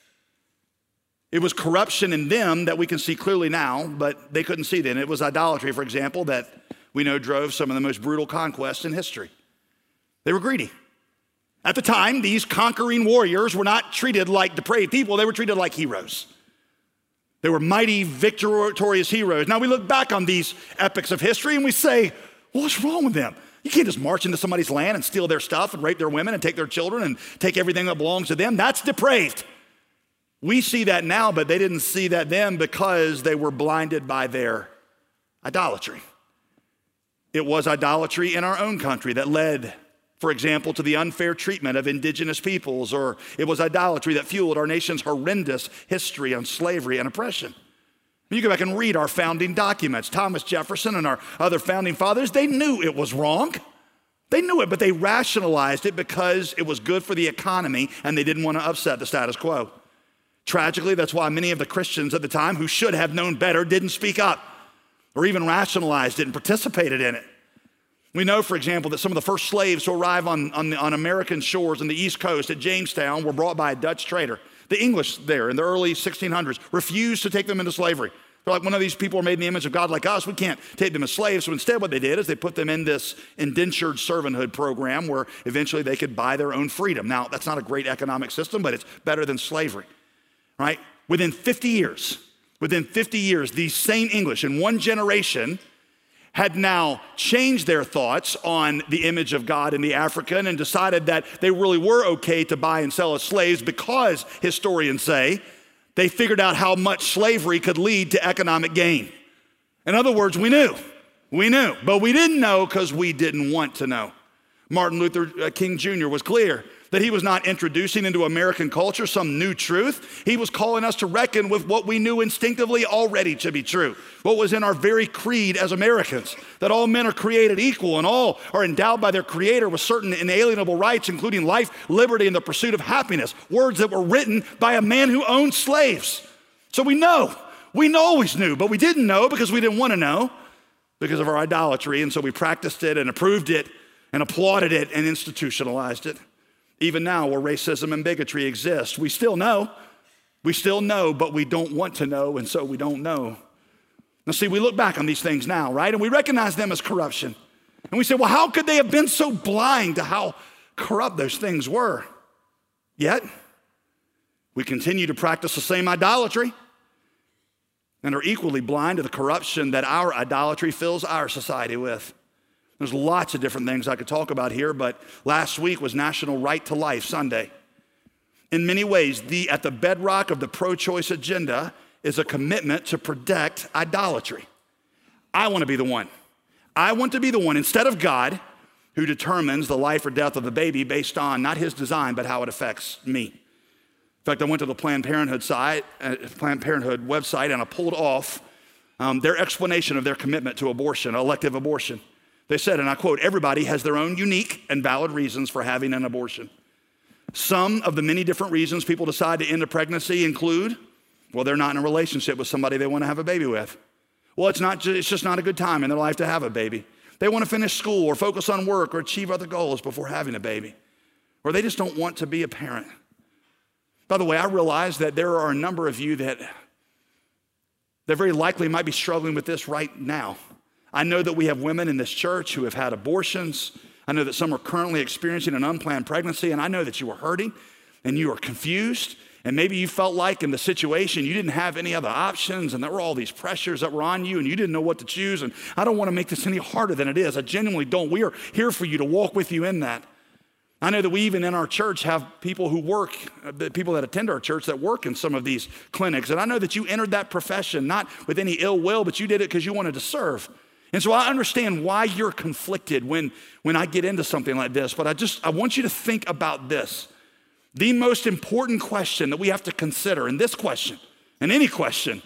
It was corruption in them that we can see clearly now, but they couldn't see then. It was idolatry, for example, that we know drove some of the most brutal conquests in history. They were greedy. At the time, these conquering warriors were not treated like depraved people. They were treated like heroes. They were mighty, victorious heroes. Now we look back on these epics of history and we say, well, what's wrong with them? You can't just march into somebody's land and steal their stuff and rape their women and take their children and take everything that belongs to them. That's depraved. We see that now, but they didn't see that then because they were blinded by their idolatry. It was idolatry in our own country that led, for example, to the unfair treatment of indigenous peoples, or it was idolatry that fueled our nation's horrendous history on slavery and oppression. You go back and read our founding documents. Thomas Jefferson and our other founding fathers, they knew it was wrong. They knew it, but they rationalized it because it was good for the economy and they didn't want to upset the status quo. Tragically, that's why many of the Christians at the time who should have known better didn't speak up or even rationalized it and participated in it. We know, for example, that some of the first slaves to arrive on, on, the, on American shores on the East Coast at Jamestown were brought by a Dutch trader. The English there in the early sixteen hundreds refused to take them into slavery. They're like, one of these people are made in the image of God like us. We can't take them as slaves. So instead what they did is they put them in this indentured servanthood program where eventually they could buy their own freedom. Now, that's not a great economic system, but it's better than slavery, right? Within fifty years, within fifty years, these same English in one generation had now changed their thoughts on the image of God in the African and decided that they really were okay to buy and sell as slaves because, historians say, they figured out how much slavery could lead to economic gain. In other words, we knew, we knew, but we didn't know because we didn't want to know. Martin Luther King Junior was clear that he was not introducing into American culture some new truth. He was calling us to reckon with what we knew instinctively already to be true, what was in our very creed as Americans, that all men are created equal and all are endowed by their Creator with certain inalienable rights, including life, liberty, and the pursuit of happiness, words that were written by a man who owned slaves. So we know, we always knew, but we didn't know because we didn't want to know because of our idolatry, and so we practiced it and approved it and applauded it and institutionalized it. Even now, where racism and bigotry exist, we still know. We still know, but we don't want to know, and so we don't know. Now, see, we look back on these things now, right? And we recognize them as corruption. And we say, well, how could they have been so blind to how corrupt those things were. Yet, we continue to practice the same idolatry and are equally blind to the corruption that our idolatry fills our society with. There's lots of different things I could talk about here, but last week was National Right to Life Sunday. In many ways, the, at the bedrock of the pro-choice agenda is a commitment to protect idolatry. I want to be the one. I want to be the one, instead of God, who determines the life or death of the baby based on not his design, but how it affects me. In fact, I went to the Planned Parenthood site, uh, Planned Parenthood website, and I pulled off um, their explanation of their commitment to abortion, elective abortion. They said, and I quote, "Everybody has their own unique and valid reasons for having an abortion. Some of the many different reasons people decide to end a pregnancy include, well, they're not in a relationship with somebody they want to have a baby with. Well, it's not. It's just not a good time in their life to have a baby. They want to finish school or focus on work or achieve other goals before having a baby. Or they just don't want to be a parent." By the way, I realize that there are a number of you that, that very likely might be struggling with this right now. I know that we have women in this church who have had abortions. I know that some are currently experiencing an unplanned pregnancy, and I know that you are hurting and you are confused, and maybe you felt like in the situation you didn't have any other options, and there were all these pressures that were on you, and you didn't know what to choose, and I don't want to make this any harder than it is. I genuinely don't. We are here for you to walk with you in that. I know that we even in our church have people who work, the people that attend our church that work in some of these clinics, and I know that you entered that profession not with any ill will, but you did it because you wanted to serve. And so I understand why you're conflicted when, when I get into something like this, but I just, I want you to think about this. The most important question that we have to consider in this question, and any question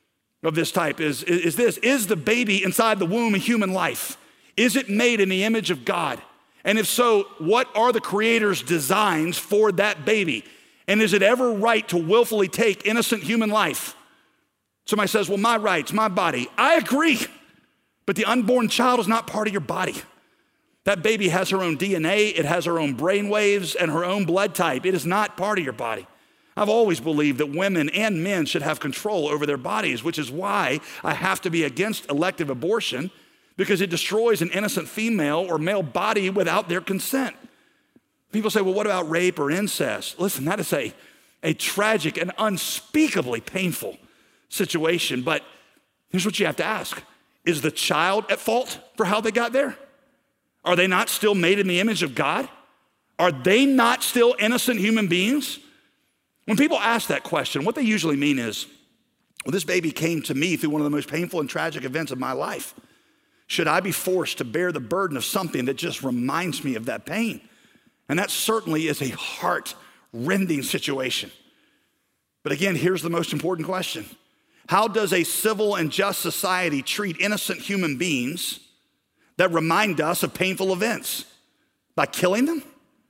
of this type is, is, is this: is the baby inside the womb a human life? Is it made in the image of God? And if so, what are the Creator's designs for that baby? And is it ever right to willfully take innocent human life? Somebody says, well, my rights, my body. I agree, but the unborn child is not part of your body. That baby has her own D N A, it has her own brain waves and her own blood type. It is not part of your body. I've always believed that women and men should have control over their bodies, which is why I have to be against elective abortion, because it destroys an innocent female or male body without their consent. People say, well, what about rape or incest? Listen, that is a, a tragic and unspeakably painful situation, but here's what you have to ask. Is the child at fault for how they got there? Are they not still made in the image of God? Are they not still innocent human beings? When people ask that question, what they usually mean is, well, this baby came to me through one of the most painful and tragic events of my life. Should I be forced to bear the burden of something that just reminds me of that pain? And that certainly is a heart-rending situation. But again, here's the most important question. How does a civil and just society treat innocent human beings that remind us of painful events? By killing them?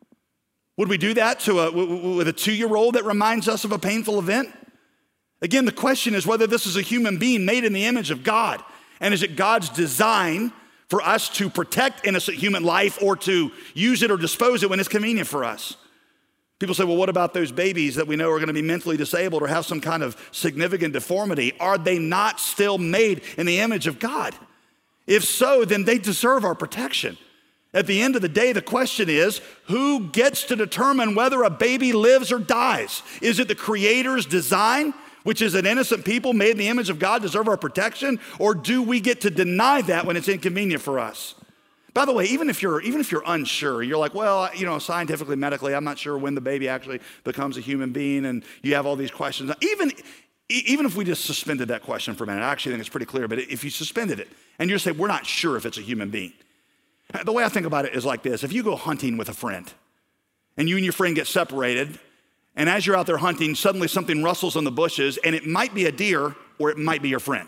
Would we do that to a, with a two-year-old that reminds us of a painful event? Again, the question is whether this is a human being made in the image of God. And is it God's design for us to protect innocent human life or to use it or dispose it when it's convenient for us? People say, well, what about those babies that we know are going to be mentally disabled or have some kind of significant deformity? Are they not still made in the image of God? If so, then they deserve our protection. At the end of the day, the question is, who gets to determine whether a baby lives or dies? Is it the Creator's design, which is that innocent people made in the image of God deserve our protection, or do we get to deny that when it's inconvenient for us? By the way, even if you're even if you're unsure, you're like, well, you know, scientifically, medically, I'm not sure when the baby actually becomes a human being, and you have all these questions. Even, even if we just suspended that question for a minute, I actually think it's pretty clear, but if you suspended it, and you say, we're not sure if it's a human being. The way I think about it is like this. If you go hunting with a friend, and you and your friend get separated, and as you're out there hunting, suddenly something rustles in the bushes, and it might be a deer, or it might be your friend.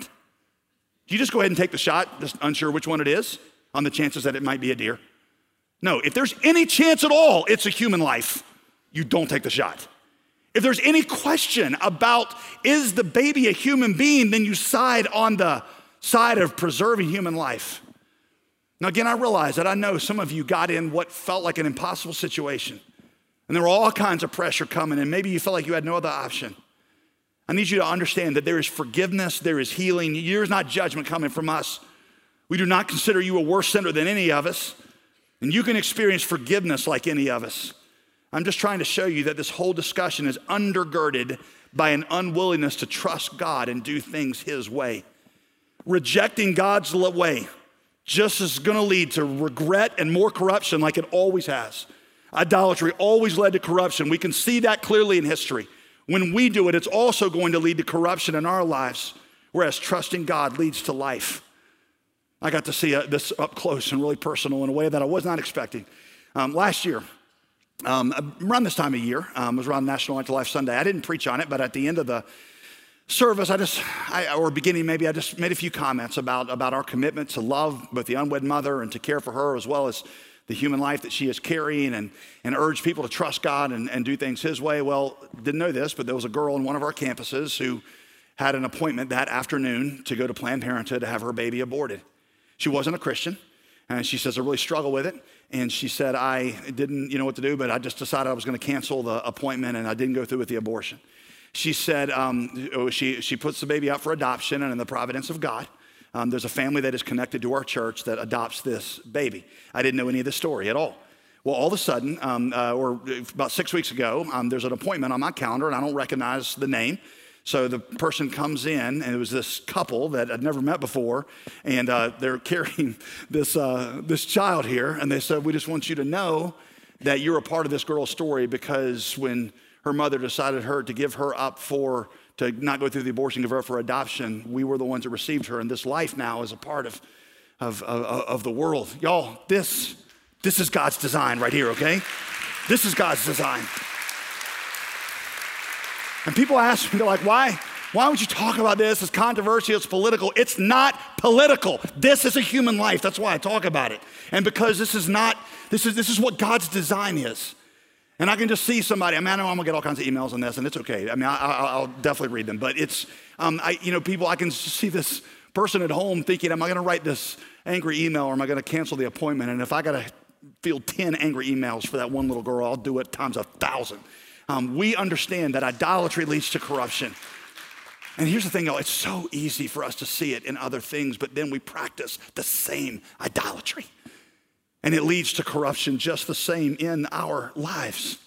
Do you just go ahead and take the shot, just unsure which one it is, on the chances that it might be a deer? No, if there's any chance at all it's a human life, you don't take the shot. If there's any question about is the baby a human being, then you side on the side of preserving human life. Now again, I realize that I know some of you got in what felt like an impossible situation, and there were all kinds of pressure coming, and maybe you felt like you had no other option. I need you to understand that there is forgiveness, there is healing. There is not judgment coming from us. We do not consider you a worse sinner than any of us. And you can experience forgiveness like any of us. I'm just trying to show you that this whole discussion is undergirded by an unwillingness to trust God and do things his way. Rejecting God's way just is gonna lead to regret and more corruption like it always has. Idolatry always led to corruption. We can see that clearly in history. When we do it, it's also going to lead to corruption in our lives, whereas trusting God leads to life. I got to see uh, this up close and really personal in a way that I was not expecting. Um, last year, um, around this time of year, um, it was around National Right to Life Sunday. I didn't preach on it, but at the end of the service, I just, I, or beginning maybe, I just made a few comments about, about our commitment to love both the unwed mother and to care for her as well as the human life that she is carrying, and, and urge people to trust God and, and do things his way. Well, didn't know this, but there was a girl on one of our campuses who had an appointment that afternoon to go to Planned Parenthood to have her baby aborted. She wasn't a Christian, and she says, I really struggle with it. And she said, I didn't you know what to do, but I just decided I was gonna cancel the appointment, and I didn't go through with the abortion. She said um, she, she puts the baby out for adoption, and in the providence of God, Um, there's a family that is connected to our church that adopts this baby. I didn't know any of this story at all. Well, all of a sudden, um, uh, or about six weeks ago, um, there's an appointment on my calendar, and I don't recognize the name. So the person comes in, and it was this couple that I'd never met before, and uh, they're carrying this, uh, this child here, and they said, we just want you to know that you're a part of this girl's story, because when her mother decided her to give her up for to not go through the abortion, give her up for adoption, we were the ones that received her, and this life now is a part of, of, of, of the world. Y'all, this, this is God's design right here, okay? This is God's design. And people ask me, they're like, why, why would you talk about this? It's controversial, it's political. It's not political. This is a human life. That's why I talk about it. And because this is not, this is, this is what God's design is. And I can just see somebody, I mean, I know I'm gonna get all kinds of emails on this, and it's okay. I mean, I, I, I'll definitely read them, but it's, um, I, you know, people, I can see this person at home thinking, am I gonna write this angry email, or am I gonna cancel the appointment? And if I gotta field ten angry emails for that one little girl, I'll do it times a thousand. Um, we understand that idolatry leads to corruption. And here's the thing, y'all, it's so easy for us to see it in other things, but then we practice the same idolatry. And it leads to corruption just the same in our lives.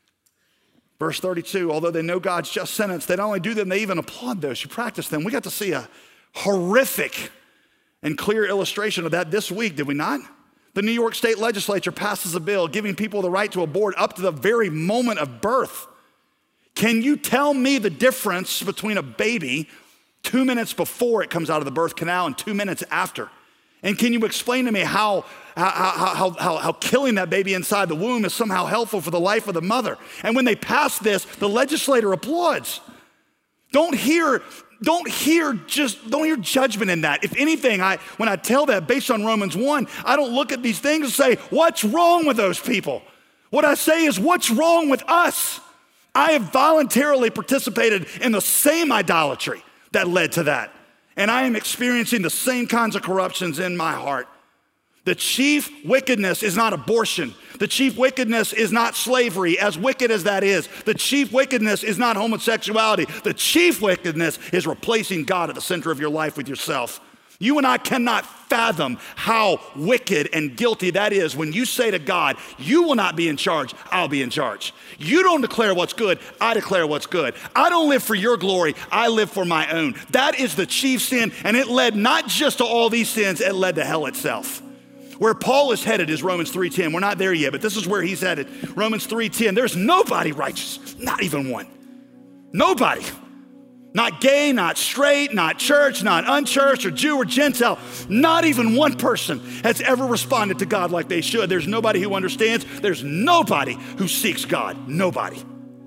Verse thirty-two, although they know God's just sentence, they not only do them, they even applaud those who practice them. We got to see a horrific and clear illustration of that this week, did we not? The New York State Legislature passes a bill giving people the right to abort up to the very moment of birth. Can you tell me the difference between a baby two minutes before it comes out of the birth canal and two minutes after? And can you explain to me how, how, how, how, how killing that baby inside the womb is somehow helpful for the life of the mother? And when they pass this, the legislator applauds. Don't hear, don't hear just, don't hear judgment in that. If anything, I when I tell that based on Romans one, I don't look at these things and say, what's wrong with those people? What I say is, what's wrong with us? I have voluntarily participated in the same idolatry that led to that. And I am experiencing the same kinds of corruptions in my heart. The chief wickedness is not abortion. The chief wickedness is not slavery, as wicked as that is. The chief wickedness is not homosexuality. The chief wickedness is replacing God at the center of your life with yourself. You and I cannot fathom how wicked and guilty that is when you say to God, you will not be in charge, I'll be in charge. You don't declare what's good, I declare what's good. I don't live for your glory, I live for my own. That is the chief sin, and it led not just to all these sins, it led to hell itself. Where Paul is headed is Romans three ten. We're not there yet, but this is where he's headed. Romans three ten, there's nobody righteous, not even one. Nobody. Not gay, not straight, not church, not unchurched, or Jew or Gentile. Not even one person has ever responded to God like they should. There's nobody who understands. There's nobody who seeks God. Nobody.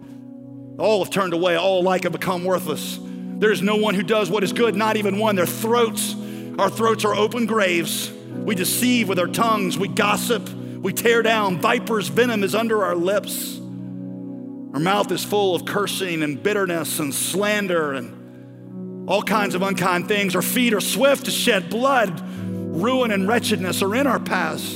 All have turned away. All alike have become worthless. There's no one who does what is good, not even one. Their throats, our throats are open graves. We deceive with our tongues. We gossip. We tear down. Viper's venom is under our lips. Our mouth is full of cursing and bitterness and slander and all kinds of unkind things. Our feet are swift to shed blood. Ruin and wretchedness are in our paths.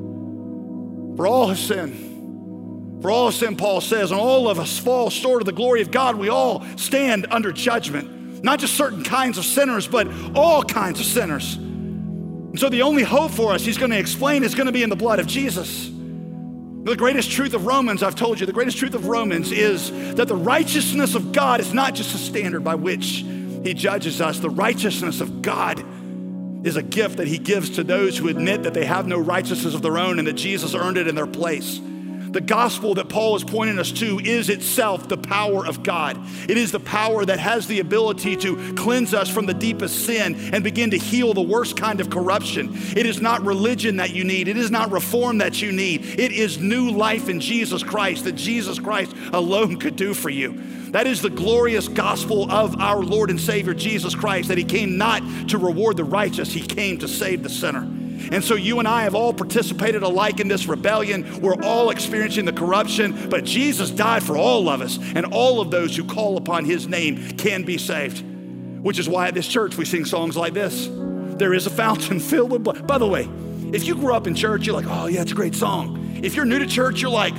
For all have sinned. For all have sinned, Paul says, and all of us fall short of the glory of God. We all stand under judgment. Not just certain kinds of sinners, but all kinds of sinners. And so the only hope for us, he's going to explain, is going to be in the blood of Jesus. The greatest truth of Romans, I've told you, the greatest truth of Romans is that the righteousness of God is not just a standard by which he judges us. The righteousness of God is a gift that he gives to those who admit that they have no righteousness of their own and that Jesus earned it in their place. The gospel that Paul is pointing us to is itself the power of God. It is the power that has the ability to cleanse us from the deepest sin and begin to heal the worst kind of corruption. It is not religion that you need. It is not reform that you need. It is new life in Jesus Christ that Jesus Christ alone could do for you. That is the glorious gospel of our Lord and Savior Jesus Christ, that he came not to reward the righteous, he came to save the sinner. And so you and I have all participated alike in this rebellion. We're all experiencing the corruption, but Jesus died for all of us, and all of those who call upon his name can be saved. Which is why at this church we sing songs like this. There is a fountain filled with blood. By the way, if you grew up in church, you're like, oh yeah, it's a great song. If you're new to church, you're like,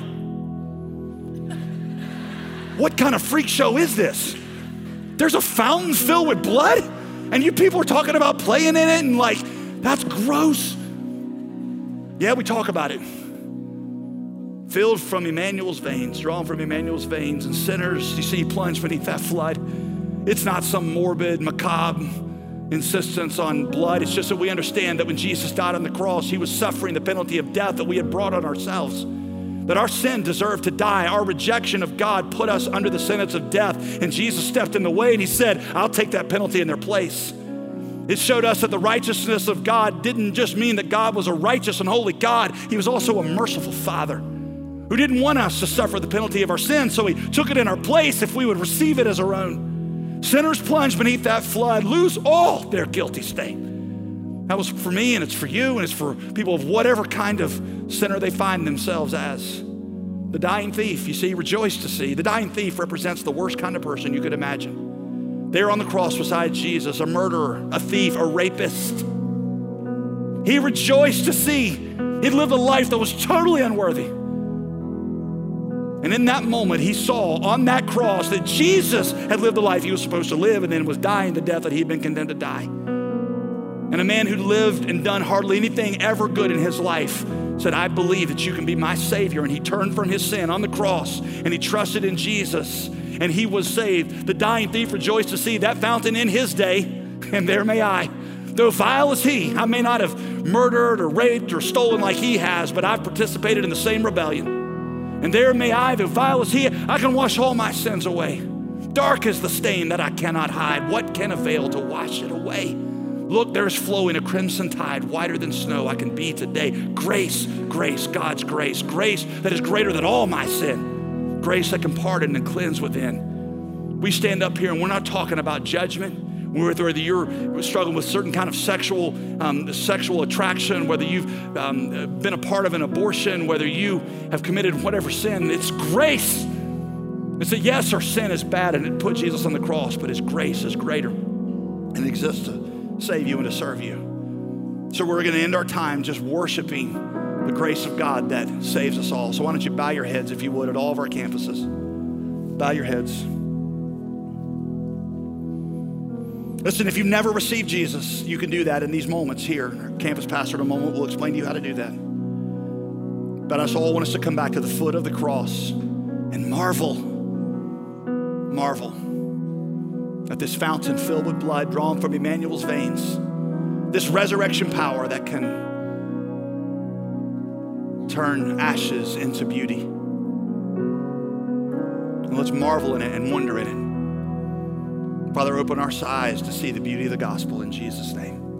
what kind of freak show is this? There's a fountain filled with blood? And you people are talking about playing in it and like, that's gross. Yeah, we talk about it. Filled from Emmanuel's veins, drawn from Emmanuel's veins, and sinners, you see, plunge beneath that flood. It's not some morbid, macabre insistence on blood. It's just that we understand that when Jesus died on the cross, he was suffering the penalty of death that we had brought on ourselves. That our sin deserved to die. Our rejection of God put us under the sentence of death. And Jesus stepped in the way and he said, I'll take that penalty in their place. It showed us that the righteousness of God didn't just mean that God was a righteous and holy God. He was also a merciful Father who didn't want us to suffer the penalty of our sin, so he took it in our place if we would receive it as our own. Sinners plunge beneath that flood, lose all their guilty stain. That was for me, and it's for you, and it's for people of whatever kind of sinner they find themselves as. The dying thief, you see, rejoice to see. The dying thief represents the worst kind of person you could imagine. There on the cross beside Jesus, a murderer, a thief, a rapist. He rejoiced to see he'd lived a life that was totally unworthy. And in that moment, he saw on that cross that Jesus had lived the life he was supposed to live and then was dying the death that he'd been condemned to die. And a man who lived and done hardly anything ever good in his life said, I believe that you can be my Savior. And he turned from his sin on the cross and he trusted in Jesus. And he was saved. The dying thief rejoiced to see that fountain in his day, and there may I. Though vile as he, I may not have murdered or raped or stolen like he has, but I've participated in the same rebellion. And there may I, though vile as he, I can wash all my sins away. Dark is the stain that I cannot hide. What can avail to wash it away? Look, there's flowing a crimson tide, whiter than snow I can be today. Grace, grace, God's grace, grace that is greater than all my sin. Grace that can pardon and cleanse within. We stand up here and we're not talking about judgment. Whether you're struggling with certain kind of sexual um, sexual attraction, whether you've um, been a part of an abortion, whether you have committed whatever sin, it's grace. It's that yes, our sin is bad and it put Jesus on the cross, but his grace is greater and it exists to save you and to serve you. So we're going to end our time just worshiping the grace of God that saves us all. So why don't you bow your heads, if you would, at all of our campuses. Bow your heads. Listen, if you've never received Jesus, you can do that in these moments here. Our campus pastor in a moment will explain to you how to do that. But I all want us to come back to the foot of the cross and marvel, marvel at this fountain filled with blood drawn from Emmanuel's veins, this resurrection power that can turn ashes into beauty. And let's marvel in it and wonder in it. Father, open our eyes to see the beauty of the gospel in Jesus' name.